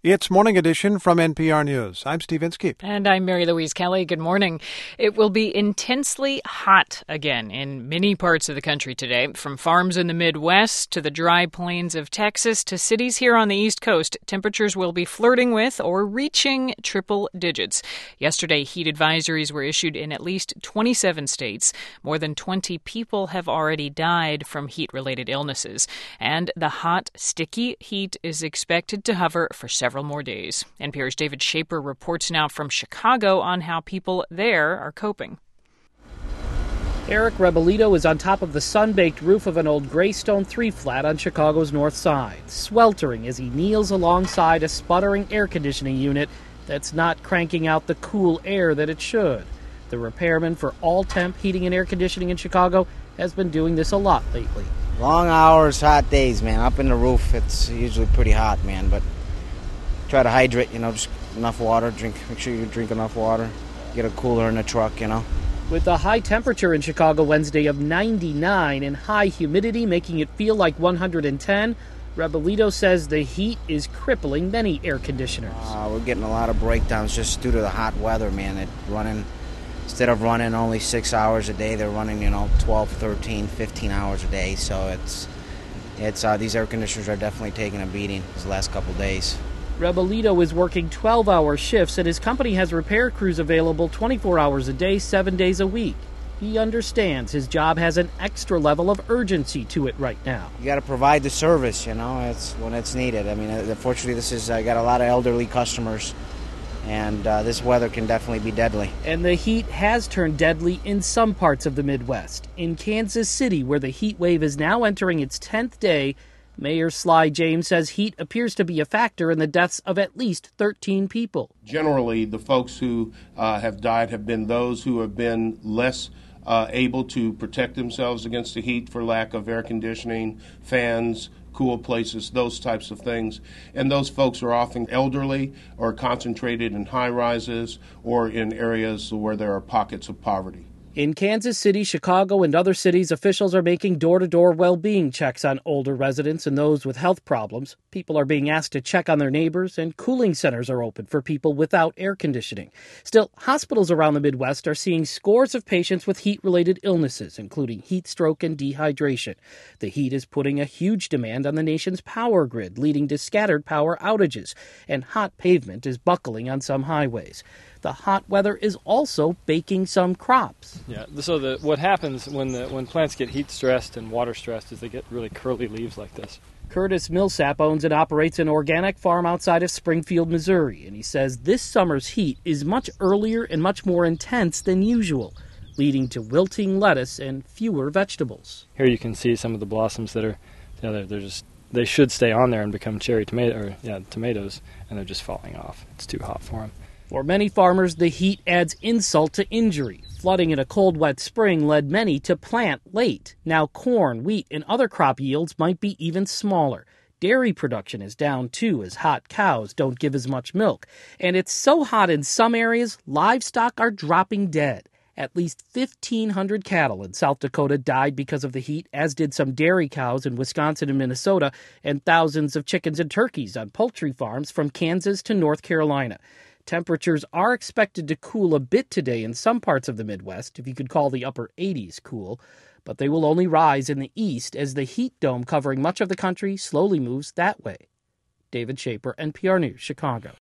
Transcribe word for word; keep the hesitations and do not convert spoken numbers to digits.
It's Morning Edition from N P R News. I'm Steve Inskeep. And I'm Mary Louise Kelly. Good morning. It will be intensely hot again in many parts of the country today, from farms in the Midwest to the dry plains of Texas to cities here on the East Coast. Temperatures will be flirting with or reaching triple digits. Yesterday, heat advisories were issued in at least twenty-seven states. More than twenty people have already died from heat-related illnesses. And the hot, sticky heat is expected to hover for several more days. N P R's David Shaper reports now from Chicago on how people there are coping. Eric Rebolito is on top of the sun-baked roof of an old Greystone three-flat on Chicago's north side, sweltering as he kneels alongside a sputtering air conditioning unit that's not cranking out the cool air that it should. The repairman for All Temp Heating and Air Conditioning in Chicago has been doing this a lot lately. Long hours, hot days, man. Up in the roof, it's usually pretty hot, man, but try to hydrate, you know, just enough water, drink, make sure you drink enough water, get a cooler in the truck, you know. With a high temperature in Chicago Wednesday of ninety-nine and high humidity making it feel like one hundred ten, Rebolito says the heat is crippling many air conditioners. Uh, we're getting a lot of breakdowns just due to the hot weather, man. It running, instead of running only six hours a day, they're running, you know, twelve, thirteen, fifteen hours a day. So it's, it's uh, these air conditioners are definitely taking a beating these last couple days. Rebolito is working twelve-hour shifts, and his company has repair crews available twenty-four hours a day, seven days a week. He understands his job has an extra level of urgency to it right now. You got to provide the service, you know, it's when it's needed. I mean, unfortunately, this is I got a lot of elderly customers, and uh, this weather can definitely be deadly. And the heat has turned deadly in some parts of the Midwest. In Kansas City, where the heat wave is now entering its tenth day, Mayor Sly James says heat appears to be a factor in the deaths of at least thirteen people. Generally, the folks who uh, have died have been those who have been less uh, able to protect themselves against the heat for lack of air conditioning, fans, cool places, those types of things. And those folks are often elderly or concentrated in high rises or in areas where there are pockets of poverty. In Kansas City, Chicago, and other cities, officials are making door-to-door well-being checks on older residents and those with health problems. People are being asked to check on their neighbors, and cooling centers are open for people without air conditioning. Still, hospitals around the Midwest are seeing scores of patients with heat-related illnesses, including heat stroke and dehydration. The heat is putting a huge demand on the nation's power grid, leading to scattered power outages, and hot pavement is buckling on some highways. The hot weather is also baking some crops. Yeah, so the, what happens when the when plants get heat stressed and water stressed is they get really curly leaves like this. Curtis Millsap owns and operates an organic farm outside of Springfield, Missouri, and he says this summer's heat is much earlier and much more intense than usual, leading to wilting lettuce and fewer vegetables. Here you can see some of the blossoms that are, you know, they're, they're just they should stay on there and become cherry tomato or yeah tomatoes, and they're just falling off. It's too hot for them. For many farmers, the heat adds insult to injury. Flooding in a cold, wet spring led many to plant late. Now corn, wheat, and other crop yields might be even smaller. Dairy production is down, too, as hot cows don't give as much milk. And it's so hot in some areas, livestock are dropping dead. At least fifteen hundred cattle in South Dakota died because of the heat, as did some dairy cows in Wisconsin and Minnesota, and thousands of chickens and turkeys on poultry farms from Kansas to North Carolina. Temperatures are expected to cool a bit today in some parts of the Midwest, if you could call the upper eighties cool, but they will only rise in the east as the heat dome covering much of the country slowly moves that way. David Shaper, N P R News, Chicago.